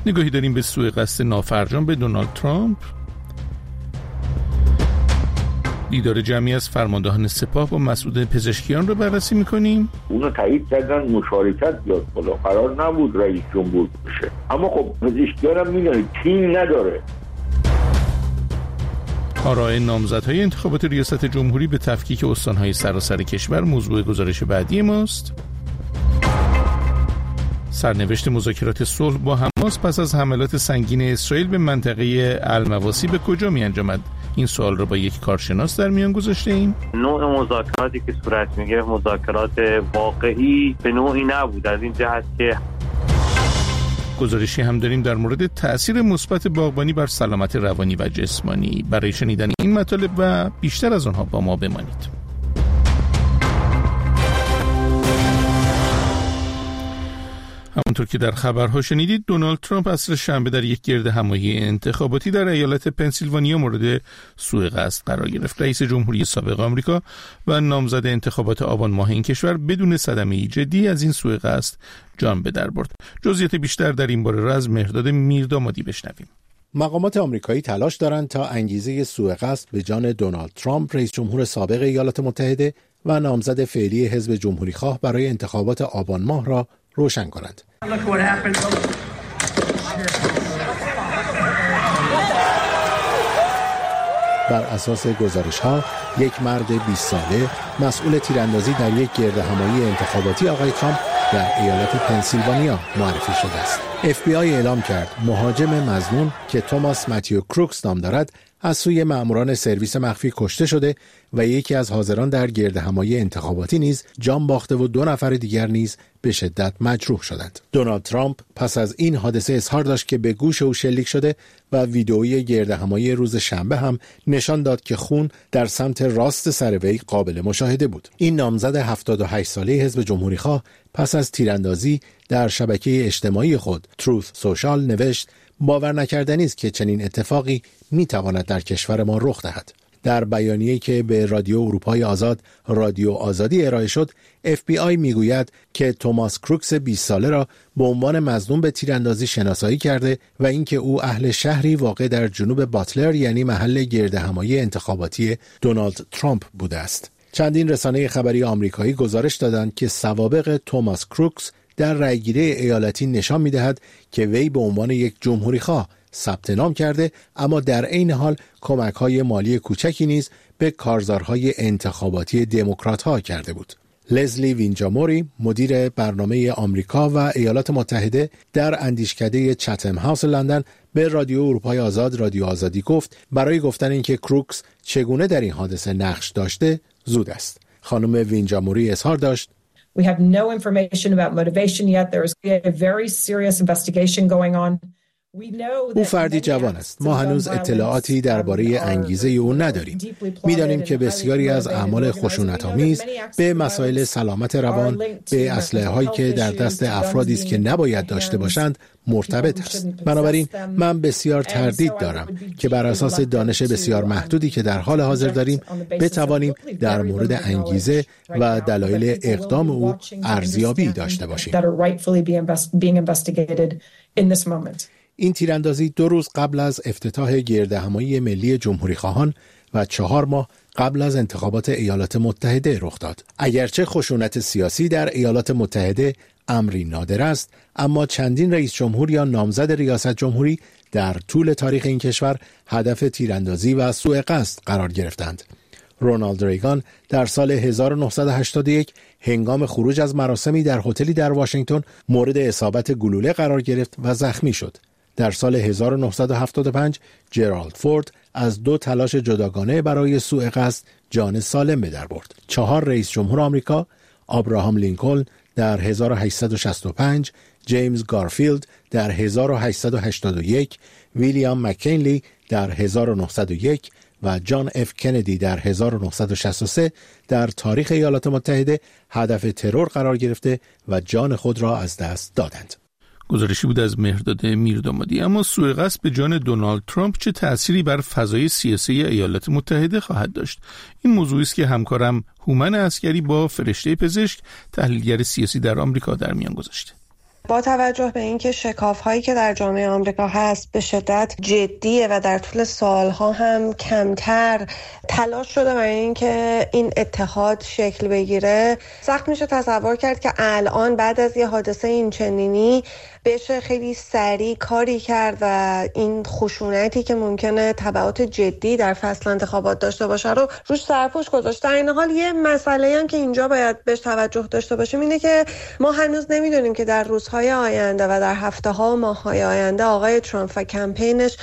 نگاهی داریم به سوءقصد نافرجام به دونالد ترامپ. دیدار جمعی از فرماندهان سپاه با مسئول پزشکیان رو بررسی میکنیم. اونو تایید کردن مشارکت بیاد بالا، قرار نبود رئیس جمهور بشه، اما خب پزشکیان هم میدونید تیم نداره. آراء نامزدهای انتخابات ریاست جمهوری به تفکیک استانهای سراسر کشور موضوع گزارش بعدی ماست. سرنوشت مذاکرات صلح با حماس پس از حملات سنگین اسرائیل به منطقه المواسی به کجا می انجامد؟ این سوال را با یک کارشناس در میان گذاشته ایم. نوع مذاکراتی که صورت میگرفت مذاکرات واقعی به نوعی نبود، از این جهت که گزارشی هم داریم در مورد تأثیر مثبت باغبانی بر سلامت روانی و جسمانی. برای شنیدن این مطالب و بیشتر از آنها با ما بمانید. همونطور که در خبرها شنیدید، دونالد ترامپ عصر شنبه در یک گرد همایی انتخاباتی در ایالت پنسیلوانیا مورد سوءقصد قرار گرفت. رئیس جمهوری سابق آمریکا و نامزد انتخابات آبان ماه این کشور بدون صدمه جدی از این سوءقصد جان به در برد. جزئیات بیشتر در این باره را از مهرداد میردامادی بشنویم. مقامات آمریکایی تلاش دارند تا انگیزه سوءقصد به جان دونالد ترامپ، رئیس جمهور سابق ایالات متحده و نامزد فعلی حزب جمهوریخواه برای انتخابات آبان ماه را روشن کنند. بر اساس گزارش‌ها، یک مرد 20 ساله مسئول تیراندازی در یک گرد همایی انتخاباتی آقای ترامپ در ایالت پنسیلوانیا معرفی شده است. FBI اعلام کرد مهاجم مظنون که توماس متیو کروکس نام دارد از سوی مأموران سرویس مخفی کشته شده و یکی از حاضران در گرد همایی انتخاباتی نیز جان باخته و 2 نفر دیگر نیز به شدت مجروح شدند. دونالد ترامپ پس از این حادثه اظهار داشت که به گوش او شلیک شده و ویدئوی گرد همایی روز شنبه هم نشان داد که خون در سمت راست سر وی قابل مشاهده بود. این نامزد 78 ساله حزب جمهوریخواه پس از تیراندازی در شبکه اجتماعی خود تروث سوشال نوشت باور نکردنی است که چنین اتفاقی میتواند در کشور ما رخ دهد. در بیانیه‌ای که به رادیو اروپای آزاد رادیو آزادی ارائه شد، FBI میگوید که توماس کروکس 20 ساله را به عنوان مظنون به تیراندازی شناسایی کرده و اینکه او اهل شهری واقع در جنوب باتلر یعنی محل گرد همایی انتخاباتی دونالد ترامپ بوده است. چندین رسانه خبری آمریکایی گزارش دادند که سوابق توماس کروکس در رأیگیری ایالتی نشان می‌دهد که وی به عنوان یک جمهوریخواه ثبت نام کرده، اما در عین حال کمک‌های مالی کوچکی نیز به کارزارهای انتخاباتی دموکرات‌ها کرده بود. لزلی وینجاموری، مدیر برنامه آمریکا و ایالات متحده در اندیشکده چتم هاوس لندن، به رادیو اروپای آزاد رادیو آزادی گفت برای گفتن اینکه کروکس چگونه در این حادثه نقش داشته زود است. خانم وینجاموری اظهار داشت We have no information about motivation yet. There is a very serious investigation going on. او فردی جوان است. ما هنوز اطلاعاتی درباره انگیزه او نداریم. می‌دانیم که بسیاری از اعمال خشونت‌آمیز به مسائل سلامت روان، به اسلحه‌هایی که در دست افرادی است که نباید داشته باشند مرتبط است. بنابراین من بسیار تردید دارم که بر اساس دانش بسیار محدودی که در حال حاضر داریم بتوانیم در مورد انگیزه و دلایل اقدام او ارزیابی داشته باشیم. این تیراندازی 2 روز قبل از افتتاح گرد همایی ملی جمهوریخواهان و 4 ماه قبل از انتخابات ایالات متحده رخ داد. اگرچه خشونت سیاسی در ایالات متحده امری نادر است، اما چندین رئیس جمهور یا نامزد ریاست جمهوری در طول تاریخ این کشور هدف تیراندازی و سوءقصد قرار گرفتند. رونالد ریگان در سال 1981 هنگام خروج از مراسمی در هتلی در واشنگتن مورد اصابت گلوله قرار گرفت و زخمی شد. در سال 1975 جرالد فورد از 2 تلاش جداگانه برای سوءقصد جان سالم به در برد. 4 رئیس جمهور آمریکا، ابراهام لینکلن در 1865، جیمز گارفیلد در 1881، ویلیام مکینلی در 1901 و جان اف کندی در 1963 در تاریخ ایالات متحده هدف ترور قرار گرفته و جان خود را از دست دادند. گزارشی بود از مهرداد میردامادی. اما سوءقصد به جان دونالد ترامپ چه تأثیری بر فضای سیاسی ایالات متحده خواهد داشت؟ این موضوعی است که همکارم هومن عسکری با فرشته پزشک، تحلیلگر سیاسی در آمریکا، در میان گذاشته. با توجه به اینکه شکاف‌هایی که در جامعه آمریکا هست به شدت جدیه و در طول سالها هم کمتر تلاش شده برای اینکه این اتحاد شکل بگیره، سخت میشه تصور کرد که الان بعد از یه حادثه این چنینی بشه خیلی سریع کاری کرد و این خشونتی که ممکنه تبعات جدی در فصل انتخابات داشته باشه رو روش سرپوش گذاشت. در این حال یه مسئله هم که اینجا باید بهش توجه داشته باشیم اینه که ما هنوز نمیدونیم که در روزهای آینده و در هفته‌ها و ماه‌های آینده آقای ترامپ و کمپینش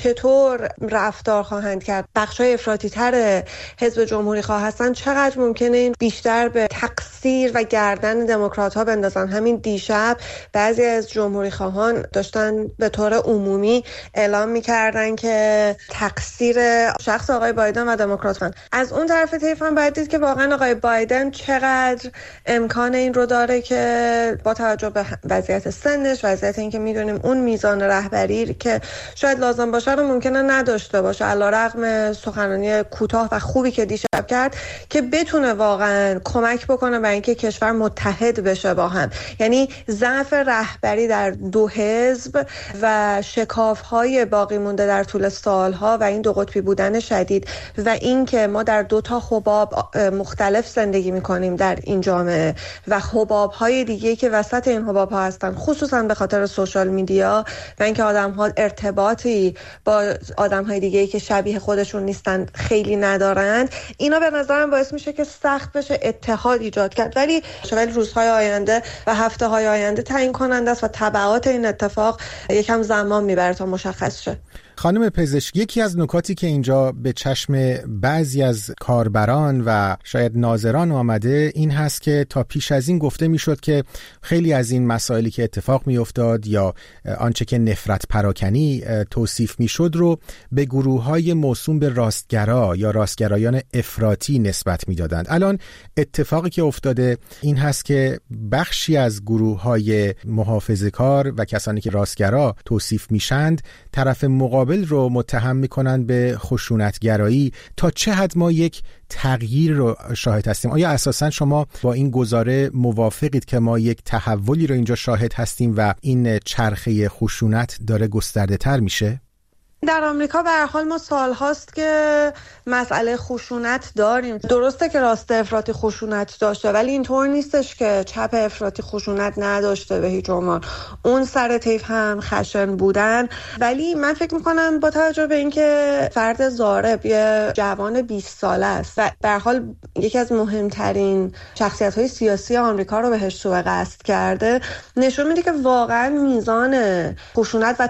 چطور رفتار خواهند کرد. بخشای افراطی‌تر حزب جمهوری خواه هستن چقدر ممکنه این بیشتر به تقصیر و گردن دموکرات‌ها بندازن. همین دیشب بعضی از جمهوری خواهان داشتن به طور عمومی اعلام می‌کردن که تقصیر شخص آقای بایدن و دموکرات‌ها. از اون طرف طیف هم باید دید که واقعا آقای بایدن چقدر امکان این رو داره که با توجه به وضعیت سنش، وضعیت اینکه می‌دونیم اون میزان رهبری که شاید لازم باشه رو ممکنه نداشته باشه، علیرغم سخنرانی کوتاه و خوبی که دیشب کرد، که بتونه واقعا کمک بکنه برای اینکه کشور متحد بشه با هم. یعنی ضعف رهبری در دو حزب و شکاف‌های باقی مونده در طول سالها و این دو قطبی بودن شدید و اینکه ما در دو تا حباب مختلف زندگی می‌کنیم در این جامعه و حباب‌های دیگه که وسط این حباب‌ها هستن، خصوصا به خاطر سوشال میدیا و اینکه آدم‌ها ارتباطی با آدم‌های دیگه‌ای که شبیه خودشون نیستن خیلی ندارند، اینا به نظرم باعث میشه که سخت بشه اتحاد ایجاد کرد. ولی روزهای آینده و هفته‌های آینده تعیین کننده است و تبعات این اتفاق یکم زمان میبره تا مشخص شه. خانم پزشک، یکی از نکاتی که اینجا به چشم بعضی از کاربران و شاید ناظران آمده این هست که تا پیش از این گفته میشد که خیلی از این مسائلی که اتفاق میافتاد یا آنچه که نفرت پراکنی توصیف میشد رو به گروه‌های موسوم به راستگرا یا راستگرایان افراطی نسبت میدادند. الان اتفاقی که افتاده این هست که بخشی از گروه‌های محافظه‌کار و کسانی که راستگرا توصیف میشند طرف مقابل رو متهم میکنن به خشونتگرایی. تا چه حد ما یک تغییر رو شاهد هستیم؟ آیا اساساً شما با این گزاره موافقید که ما یک تحولی رو اینجا شاهد هستیم و این چرخه خشونت داره گسترده تر میشه؟ در آمریکا به هر حال ما سال هاست که مسئله خشونت داریم. درسته که راست افراطی خشونت داشته ولی اینطور نیستش که چپ افراطی خشونت نداشته به هیچ عنوان. اون سر طیف هم خشن بودن. ولی من فکر میکنم با توجه به اینکه فرد ضارب یه جوان 20 ساله است و به هر حال یکی از مهمترین شخصیت‌های سیاسی آمریکا رو بهش سوء قصد کرده، نشون میده که واقعا میزان خشونت و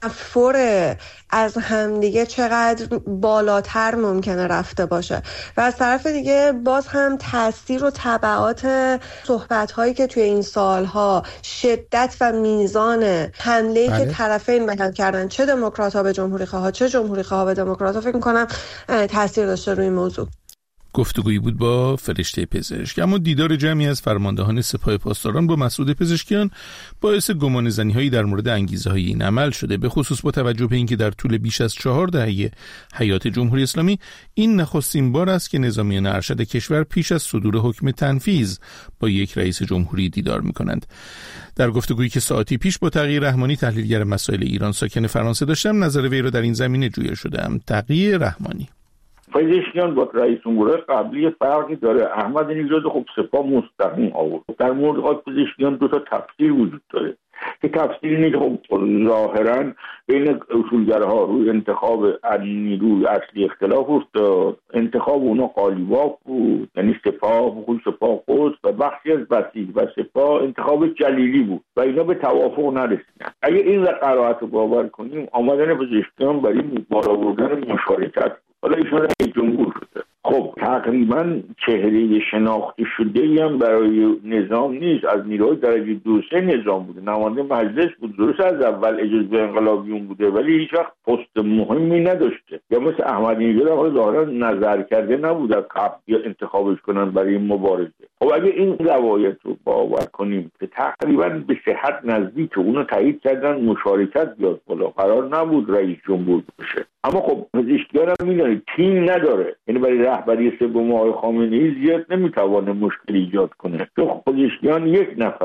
تنفر از همدیگه چقدر بالاتر ممکنه رفته باشه و از طرف دیگه باز هم تاثیر و تبعات صحبت‌هایی که توی این سالها شدت و میزان حمله‌ای که طرفین به‌هم کردن، چه دموکرات‌ها به جمهوری‌خواها چه جمهوری‌خواها به دموکرات‌ها، فکر می‌کنم تاثیر داشته روی این موضوع. گفتگویی بود با فرشته پزشک. اما دیدار جمعی از فرماندهان سپاه پاسداران با مسعود پزشکیان باعث گمانه‌زنی‌هایی در مورد انگیزه‌های این عمل شده، به خصوص با توجه به اینکه در طول بیش از 4 دهه حیات جمهوری اسلامی این نخستین بار است که نظامیان ارشد کشور پیش از صدور حکم تنفیذ با یک رئیس جمهوری دیدار می‌کنند. در گفتگویی که ساعتی پیش با تقی رحمانی تحلیلگر مسائل ایران ساکن فرانسه داشتم، نظر وی را در این زمینه جویا شدم. تقی رحمانی: پزشکیان با رئیس جمهور قبلی فرقی داره. احمدی‌نژاد خب سپاه مستقیم آورد. در مورد پزشکیان دو تا تفسیر وجود داره که تفسیر اینه که خب ظاهرا بین اصولگراها روی انتخاب نیروی اصلی اختلاف افتاد. انتخاب اونا قالیباف بود، یعنی سپاه قدس و بخشی از بسیج و سپاه انتخاب جلیلی بود و اینا به توافق نرسیدن. اگه این قرائت رو باور کنیم، آمدن پزشکیان برای بالا بردن مشارکت، حالا ایشون رئیس جمهور شده، خب تقریبا چهره شناخته شده‌ای هم برای نظام نیست. از نیروهای درجه 2-3 نظام بوده، نماینده مجلس بود، درست از اول اجازه انقلابیون بوده ولی هیچ وقت پست مهمی نداشته. یا مثل احمدی‌نژاد هم ظاهرا نظر کرده نبود از قبل انتخابش کنن برای این مبارزه. خب اگه این روایت رو باور کنیم که تقریبا به صحت نزدیک اونو تایید کردن مشارکت بیاد بالا، قرار نبود رئیس جمهور بشه. اما خب پزشکیان هم میدونید تیم نداره، یعنی برای رهبری سوم آقای خامنه‌ای زیاد نمیتونه مشکل ایجاد کنه. تو پزشکیان یک نفره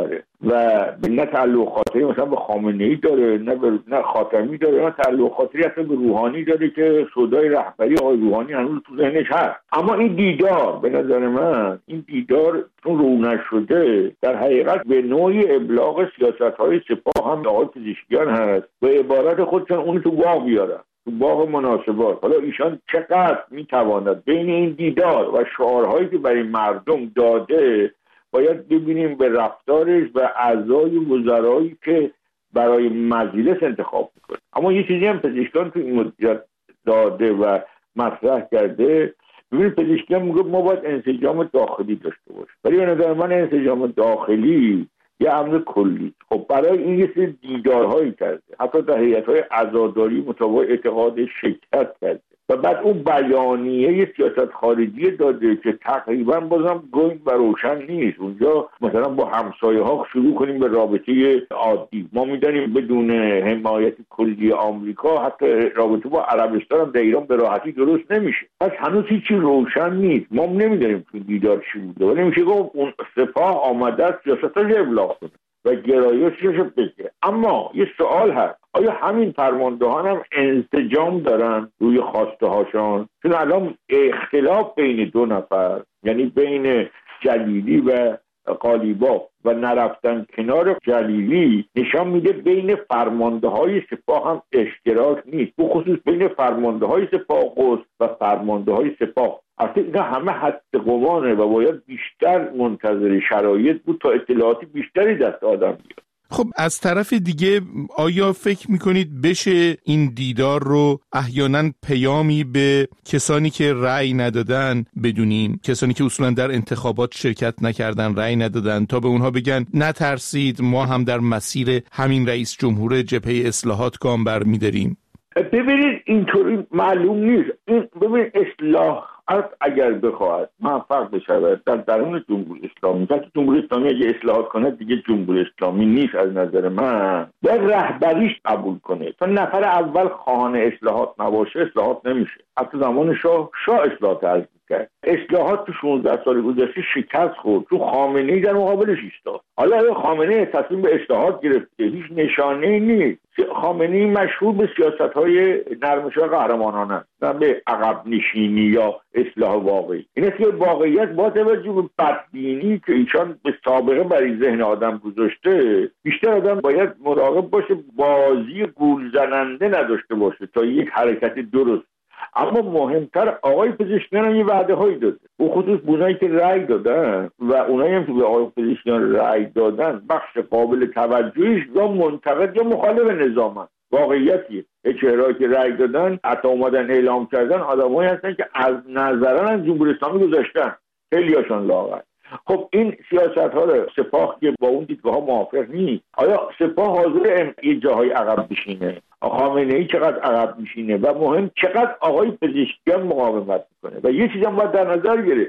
و نه تعلق خاطری مثلا به خامنه‌ای داره، نه خاتمی داره، نه تعلق خاطری اصلا به روحانی داره که سودای رهبری آقای روحانی هنوز تو ذهنش هست. اما این دیدار به نظر من، این دیدار چون رو نشده، در حقیقت به نوعی ابلاغ سیاست‌های سپاه هم آقای پزشکیان هست، به عبارت خودشون اون تو باغ بیارن، تو باغ مناسبات. حالا ایشان چقدر میتواند بین این دیدار و شعارهایی که برای مردم داده باید ببینیم به رفتارش و اعضای وزرایی که برای مجلس انتخاب میکنه. اما یه چیزی هم پزشکان تو این مدت داده و مطرح کرده، ببینید پزشکان میگه ما باید انسجام داخلی داشته باشیم، ولی به نظر من انسجام داخلی یه امر کلی. خب برای این یه سری دیدارهایی کرده، حتی در هیئت‌های عزاداری مطابق اعتقاد شرکت کرده و بعد اون بیانیه سیاست خارجی داده که تقریبا بازم گنگ و روشن نیست. اونجا مثلا با همسایه ها شروع کنیم به رابطه عادی، ما میدونیم بدون حمایت کلی آمریکا حتی رابطه با عربستان هم در ایران به راحتی درست نمیشه. پس هنوز هیچی روشن نیست، ما نمیدونیم تو دیدار چی بوده، ولی میشه گفت اون سپاه آمده است سیاستاش ابلاغ کنه و گرایشش بگه. اما یه سوال هست، آیا همین فرماندهان هم انسجام دارن روی خواسته هاشان؟ چون الان اختلاف بین دو نفر، یعنی بین جلیلی و قالیباف و نرفتن کنار جلیلی، نشان میده بین فرمانده های سپاه هم اشتراک نیست، به خصوص بین فرمانده های سپاه قدس و فرمانده های سپاه. اصلا اینا همه حد قوانه و باید بیشتر منتظر شرایط بود تا اطلاعاتی بیشتری دست آدم بیاد. خب از طرف دیگه آیا فکر میکنید بشه این دیدار رو احیانا پیامی به کسانی که رأی ندادن بدونیم، کسانی که اصولا در انتخابات شرکت نکردن، رأی ندادن، تا به اونها بگن نترسید، ما هم در مسیر همین رئیس جمهور جبهه اصلاحات گام برمی‌داریم؟ ببینید اینطوری معلوم نیست. ببینید اصلاح اگر بخواهد موفق بشود در درون جمهوری اسلامی، وقتی جمهوری اسلامی اگه اصلاحات کنه دیگه جمهوری اسلامی نیست از نظر من، در رهبریش قبول کنه. تا نفر اول خواهان اصلاحات نباشه اصلاحات نمیشه. حتی زمان شاه اصلاحات عرض کرد، اصلاحات تو 16 سال گذشته شکست خورد، تو خامنه‌ای در مقابلش ایستاد. حالا خامنه‌ای تصمیم به اصلاحات گرفته، هیچ نشانه‌ای نیست. خامنه‌ای مشهور به سیاست‌های نرمش‌های قهرمانانه است، نه به عقب نشینی یا اصلاح واقعی. این است که واقعیت با توجه به بدبینی که ایشان به سابقه برای ذهن آدم گذاشته، بیشتر آدم باید مراقب باشه بازی گول زننده نداشته باشه تا یک حرکت درست. اما مهمتر آقای پزشکیان هم یه وعده هایی داده، و خصوص اونایی که رأی دادن و اونایی هم که به آقای پزشکیان رأی دادن بخش قابل توجهیش یا منتقد یا مخالف نظامن. واقعیتیه چهرهایی که رأی دادن حتی اومدن اعلام کردن آدمایی هستن که از نظرن از جمهوری اسلامی گذاشتن، خیلیاشون لاغر. خب این سیاست ها رو سپاه که با اون دیدگاه ها موافق نیست، آیا سپاه حاضر یه جاهای عقب بشینه؟ خامنه‌ای چقدر عقب میشینه و مهم چقدر آقای پزشکیان مقاومت میکنه؟ و یه چیز هم باید در نظر گرفت،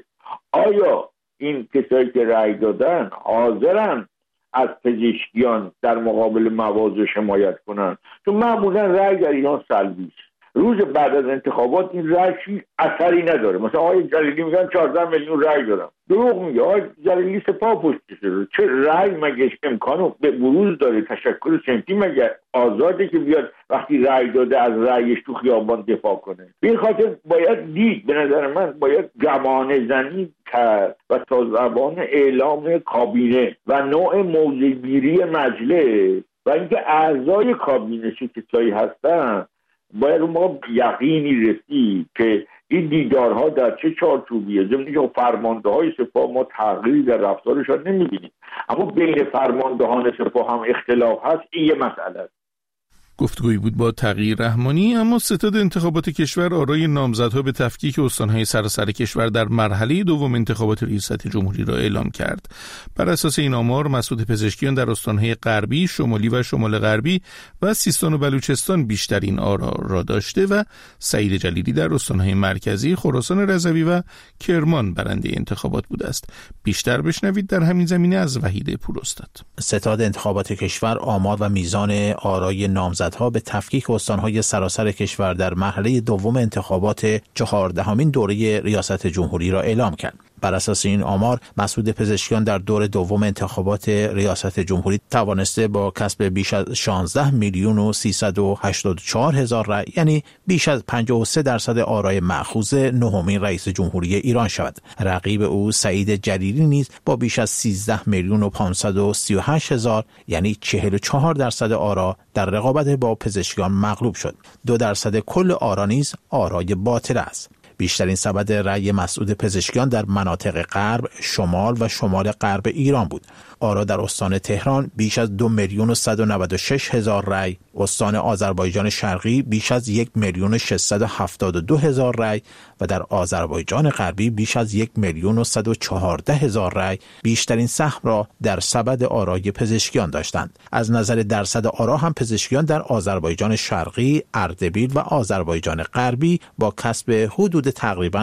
آیا این کسایی که رأی دادن حاضرن از پزشکیان در مقابل مواضع حمایت کنن؟ چون معمولا رأی در ایران سلبی است. روز بعد از انتخابات این رأی اثری نداره. مثلا آقای جلیلی میگن 14 میلیون رأی دارم، دروغ میگه. آقای جلیلی سپاه پشتشه، چه رأی مگه امکانو به بروز داره؟ تشکل سمتی مگه آزاده که بیاد وقتی رأی داده از رأیش تو خیابان دفاع کنه؟ به این خاطر باید دید، به نظر من باید گمانه زنی کرد و تا زبان اعلام کابینه و نوع موضع‌گیری مجلس و اینکه اعضای کابینه چه کسایی هستن باید ما یقینی رسید که این دیدارها در چه چارچوبیه. ضمن که فرمانده های سپاه ما تغییری در رفتارشان نمیبینیم، اما بین فرماندهان سپاه هم اختلاف هست. این یه مسئله است. گفتگویی بود با تقی رحمانی. اما ستاد انتخابات کشور آرای نامزدها به تفکیک استانهای سراسر کشور در مرحله دوم انتخابات ریاست جمهوری را اعلام کرد. بر اساس این آمار مسعود پزشکیان در استانهای غربی، شمالی و شمال غربی و سیستان و بلوچستان بیشترین آرا را داشته و سعید جلیلی در استانهای مرکزی، خراسان رضوی و کرمان برنده انتخابات بوده است. بیشتر بشنوید در همین زمینه از وحید پوراستاد. ستاد انتخابات کشور آمار و میزان آرای نامزدها به تفکیک استانهای سراسر کشور در مرحله دوم انتخابات 14مین دوره ریاست جمهوری را اعلام کرد. بر اساس این آمار مسعود پزشکیان در دور دوم انتخابات ریاست جمهوری توانسته با کسب بیش از 16 میلیون و 384 هزار رای، یعنی بیش از 53% آرای مأخوذ نهمین رئیس جمهوری ایران شود. رقیب او سعید جلیلی نیز با بیش از 13 میلیون و 538 هزار، یعنی 44% آرا در رقابت با پزشکیان مغلوب شد. 2% کل آرا نیز آرای باطل است. بیشترین سبد رأی مسعود پزشکیان در مناطق غرب، شمال و شمال غرب ایران بود. آرا در استان تهران بیش از 2 میلیون و 196 هزار رأی، استان آذربایجان شرقی بیش از 1 میلیون و 672 هزار رأی و در آذربایجان غربی بیش از 1 میلیون و 114 هزار رأی بیشترین سهم را در سبد آرای پزشکیان داشتند. از نظر درصد آرا هم پزشکیان در آذربایجان شرقی، اردبیل و آذربایجان غربی با کسب حدود تقریباً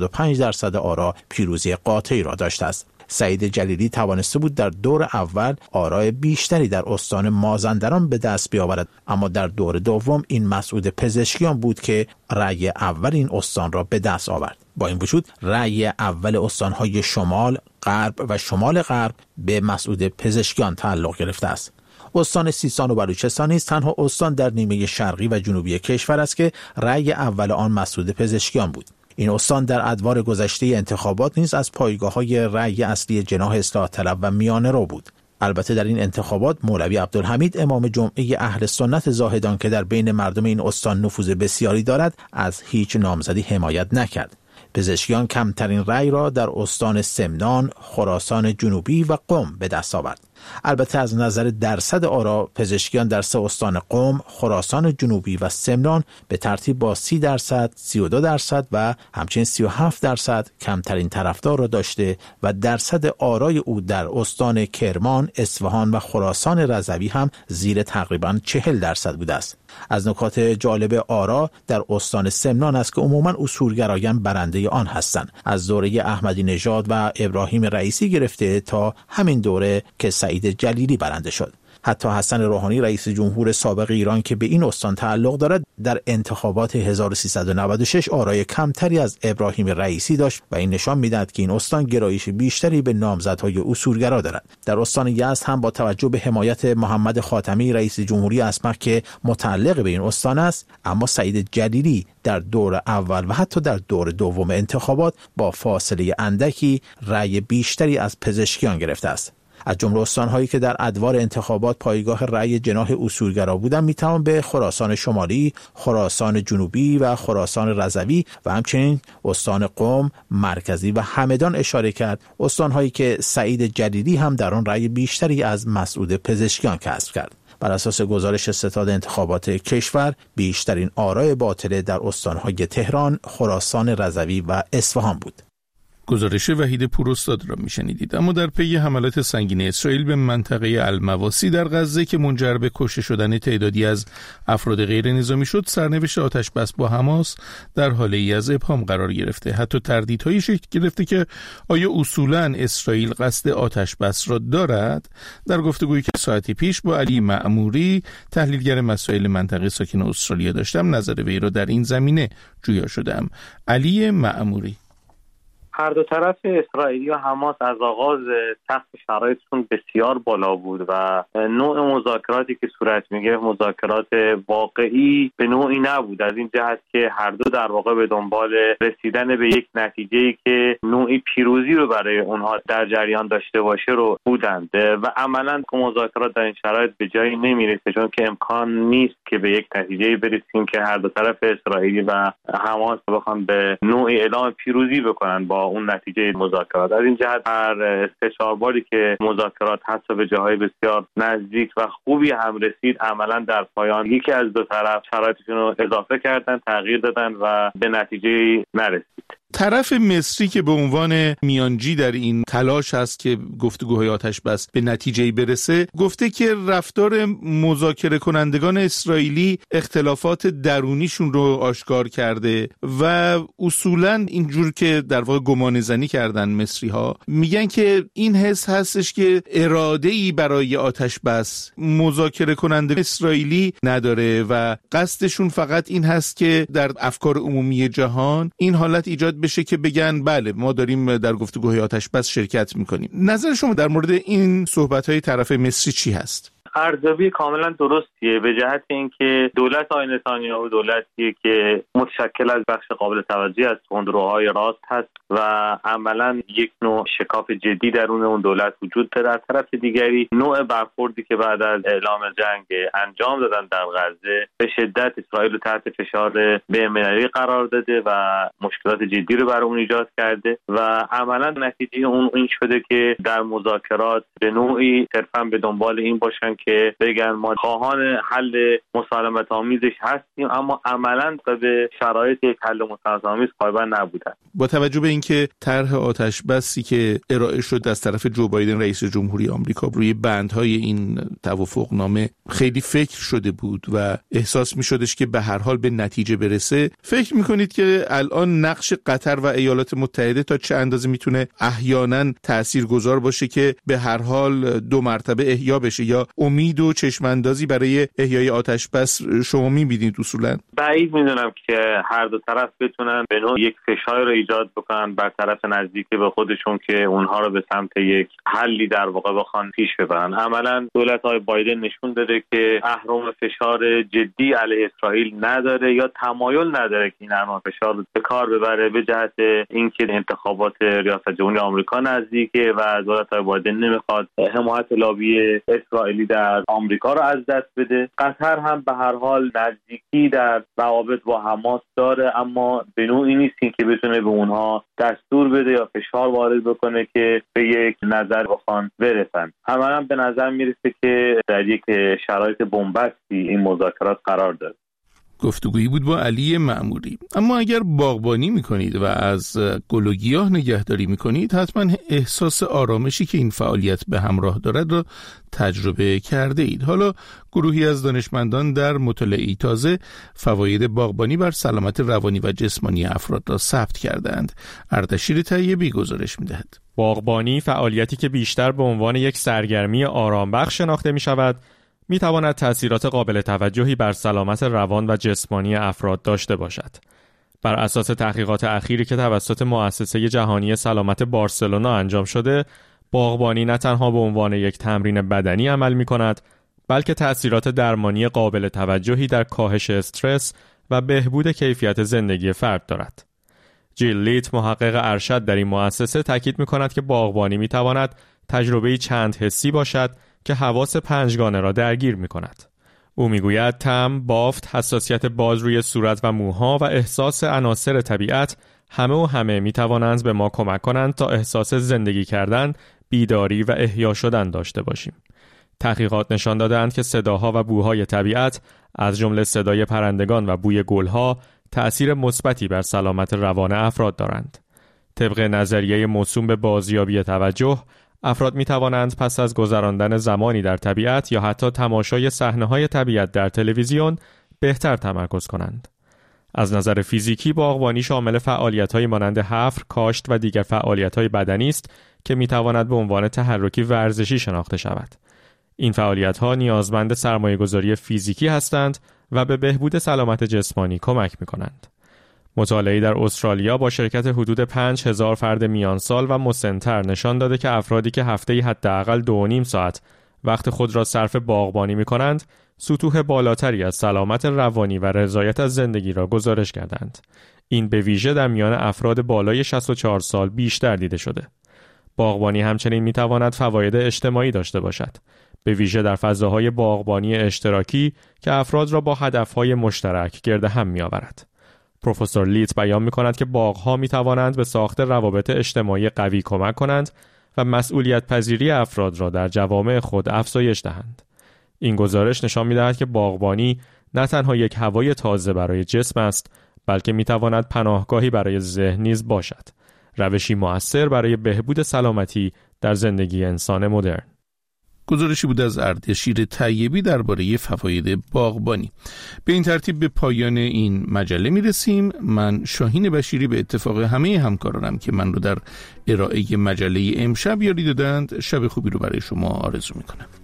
85% آرا پیروزی قاطعی را داشته است. سعید جلیلی توانسته بود در دور اول آرای بیشتری در استان مازندران به دست بیاورد، اما در دور دوم این مسعود پزشکیان بود که رأی اول این استان را به دست آورد. با این وجود رأی اول استانهای شمال، غرب و شمال غرب به مسعود پزشکیان تعلق گرفته است. استان سیستان و بلوچستان نیز تنها استان در نیمه شرقی و جنوبی کشور است که رأی اول آن مسعود پزشکیان بود. این استان در ادوار گذشته انتخابات نیز از پایگاه‌های رأی اصلی جناح اصلاح طلب و میانه رو بود. البته در این انتخابات مولوی عبدالحمید امام جمعه اهل سنت زاهدان که در بین مردم این استان نفوذ بسیاری دارد از هیچ نامزدی حمایت نکرد. پزشکیان کمترین رأی را در استان سمنان، خراسان جنوبی و قم به دست آورد. البته از نظر درصد آرا پزشکیان در 3 استان قم، خراسان جنوبی و سمنان به ترتیب با 30%، 32% و همچنین 37% کمترین طرفدار را داشته و درصد آرای او در استان کرمان، اصفهان و خراسان رضوی هم زیر تقریباً 40% بوده است. از نکات جالب آرا در استان سمنان است که عموماً اصولگرایان برنده آن هستند. از دوره احمدی نژاد و ابراهیم رئیسی گرفته تا همین دوره که سعید جلیلی برنده شد. حتی حسن روحانی رئیس جمهور سابق ایران که به این استان تعلق دارد در انتخابات 1396 آرای کمتری از ابراهیم رئیسی داشت و این نشان می‌دهد که این استان گرایش بیشتری به نامزدهای اصولگرا دارد. در استان یزد هم با توجه به حمایت محمد خاتمی رئیس جمهوری اسمق که متعلق به این استان است، اما سعید جلیلی در دور اول و حتی در دور دوم انتخابات با فاصله اندکی رأی بیشتری از پزشکیان گرفته است. از جمله استان‌هایی که در ادوار انتخابات پایگاه رأی جناح اصولگرا بودند میتوان به خراسان شمالی، خراسان جنوبی و خراسان رضوی و همچنین استان قم، مرکزی و همدان اشاره کرد، استان‌هایی که سعید جلیلی هم در آن رأی بیشتری از مسعود پزشکیان کسب کرد. بر اساس گزارش ستاد انتخابات کشور بیشترین آرای باطل در استان‌های تهران، خراسان رضوی و اصفهان بود. گزارش وحید پوراستاد را میشنیدید. اما در پی حملات سنگین اسرائیل به منطقه المواسی در غزه که منجر به کشته شدن تعدادی از افراد غیر نظامی شد، سرنوشت آتش بس با حماس در حاله ای از ابهام قرار گرفته. حتی تردیدهایی شکل گرفته که آیا اصولاً اسرائیل قصد آتش بس را دارد؟ در گفتگویی که ساعتی پیش با علی معموری تحلیلگر مسائل منطقه ساکن استرالیا داشتم، نظر وی را در این زمینه جویا شدم. علی معموری: هر دو طرف اسرائیلی و حماس از آغاز سقف شرایطشون بسیار بالا بود و نوع مذاکراتی که صورت میگرفت مذاکرات واقعی به نوعی نبود، از این جهت که هر دو در واقع به دنبال رسیدن به یک نتیجه‌ای که نوعی پیروزی رو برای اونها در جریان داشته باشه رو بودند و عملاً مذاکرات در این شرایط به جایی نمیرسه، چون که امکان نیست که به یک نتیجه‌ای برسیم که هر دو طرف اسرائیلی و حماس بخوان به نوعی اعلام پیروزی بکنن با اون نتیجه مذاکرات. از این جهت هر 3-4 باری که مذاکرات حتی به جاهای بسیار نزدیک و خوبی هم رسید، عملا در پایان یکی از دو طرف شرایطشون رو اضافه کردن، تغییر دادن و به نتیجه نرسید. طرف مصری که به عنوان میانجی در این تلاش هست که گفتگوهای آتش بس به نتیجه برسه، گفته که رفتار مذاکره کنندگان اسرائیلی اختلافات درونیشون رو آشکار کرده و اصولاً اینجور که در واقع گمان زنی کردن مصری ها، میگن که این حس هستش که اراده‌ای برای آتش بس مذاکره کنندگان اسرائیلی نداره و قصدشون فقط این هست که در افکار عمومی جهان این حالت ایجاد ایجاد بشه که بگن بله ما داریم در گفتگوهای آتش بس شرکت میکنیم. نظر شما در مورد این صحبت‌های طرف مصری چی هست؟ ارزیابی کاملا درستیه به جهت اینکه دولت آقای نتانیاهو دولتیه که متشکل از بخش قابل توجهی از تندروهای راست هست و عملا یک نوع شکاف جدی درون اون دولت وجود داره. از طرف دیگری نوع برخوردی که بعد از اعلام جنگ انجام دادن در غزه به شدت اسرائیل رو تحت فشار بین‌المللی قرار داده و مشکلات جدی رو برای اون ایجاد کرده و عملا نتیجه اون این شده که در مذاکرات به نوعی صرفاً به دنبال این باشن که بگن ما خواهان حل مسالمت آمیزش هستیم، اما عملاً به شرایط یک حل مسالمت آمیز پایبند نبودن. با توجه به اینکه طرح آتش بسی که ارائه شد از طرف جو بایدن رئیس جمهوری آمریکا روی بندهای این توافقنامه خیلی فکر شده بود و احساس می‌شدش که به هر حال به نتیجه برسه، فکر می‌کنید که الان نقش قطر و ایالات متحده تا چه اندازه میتونه احیانا تاثیرگذار باشه که به هر حال دو مرتبه احیا بشه، یا امید و چشماندازی برای احیای آتش بس شما می‌بینید اصولا؟ بعید می‌دونم که هر دو طرف بتونن به نوع یک فشار رو ایجاد بکنن بر طرف نزدیک به خودشون که اونها رو به سمت یک حلی در واقع بخوان پیش ببرن. عملاً دولت‌های بایدن نشون داده که اهرم فشار جدی علیه اسرائیل نداره یا تمایل نداره که این اهرم فشار رو به کار ببره به جهت اینکه انتخابات ریاست جمهوری آمریکا نزدیکه و دولت‌های بایدن نمیخواد حمایت لابی اسرائیلی در آمریکا رو از دست بده. قطر هم به هر حال نزدیکی در روابط با حماس داره، اما به نوعی نیست که بتونه به اونها دستور بده یا فشار وارد بکنه که به یک نظر بخوان برسن. عملاً به نظر میرسه که در یک شرایط بنبستی این مذاکرات قرار داره. گفتگویی بود با علی معموری. اما اگر باغبانی میکنید و از گل و گیاه نگهداری میکنید، حتما احساس آرامشی که این فعالیت به همراه دارد را تجربه کرده اید. حالا گروهی از دانشمندان در مطالعه‌ای تازه فواید باغبانی بر سلامت روانی و جسمانی افراد را ثبت کردند. اردشیر طیبی گزارش میدهد. باغبانی فعالیتی که بیشتر به عنوان یک سرگرمی آرامبخش شناخته میشود، می تواند تأثیرات قابل توجهی بر سلامت روان و جسمانی افراد داشته باشد. بر اساس تحقیقات اخیری که توسط مؤسسه جهانی سلامت بارسلونا انجام شده، باغبانی نه تنها به عنوان یک تمرین بدنی عمل می کند، بلکه تأثیرات درمانی قابل توجهی در کاهش استرس و بهبود کیفیت زندگی فرد دارد. جیل لیت، محقق ارشد در این مؤسسه، تاکید می کند که باغبانی می تواند تجربه‌ای چند حسی باشد که حواس پنجگانه را درگیر می کند. او می گوید طعم، بافت، حساسیت باز روی صورت و موها و احساس عناصر طبیعت همه می توانند به ما کمک کنند تا احساس زندگی کردن، بیداری و احیا شدن داشته باشیم. تحقیقات نشان دادند که صداها و بوهای طبیعت از جمله صدای پرندگان و بوی گلها تأثیر مثبتی بر سلامت روان افراد دارند. طبق نظریه موسوم به بازیابی توجه، افراد می توانند پس از گذراندن زمانی در طبیعت یا حتی تماشای صحنه‌های طبیعت در تلویزیون بهتر تمرکز کنند. از نظر فیزیکی، باغبانی شامل فعالیت‌های مانند حفر، کاشت و دیگر فعالیت‌های بدنی است که می تواند به عنوان تحرکی ورزشی شناخته شود. این فعالیت‌ها نیازمند سرمایه‌گذاری فیزیکی هستند و به بهبود سلامت جسمانی کمک می‌کنند. مطالعه‌ای در استرالیا با شرکت حدود 5000 فرد میانسال و مسن‌تر نشان داده که افرادی که هفته‌ای حداقل 2.5 ساعت وقت خود را صرف باغبانی می‌کنند، سطوح بالاتری از سلامت روانی و رضایت از زندگی را گزارش کردند. این به ویژه در میان افراد بالای 64 سال بیشتر دیده شده. باغبانی همچنین می‌تواند فواید اجتماعی داشته باشد، به ویژه در فضاهای باغبانی اشتراکی که افراد را با هدف‌های مشترک گرد هم می‌آورد. پروفسور لیت بیان می‌کند که باغ‌ها می‌توانند به ساخت روابط اجتماعی قوی کمک کنند و مسئولیت پذیری افراد را در جوامع خود افزایش دهند. این گزارش نشان می‌دهد که باغبانی نه تنها یک هوای تازه برای جسم است، بلکه می‌تواند پناهگاهی برای ذهن نیز باشد، روشی مؤثر برای بهبود سلامتی در زندگی انسان مدرن. گزارشی بود از اردشیر طیبی درباره فواید باغبانی. به این ترتیب به پایان این مجله میرسیم. من شاهین بشیری به اتفاق همه همکارانم که من رو در ارائه مجله امشب یاری دادند، شب خوبی رو برای شما آرزو میکنم.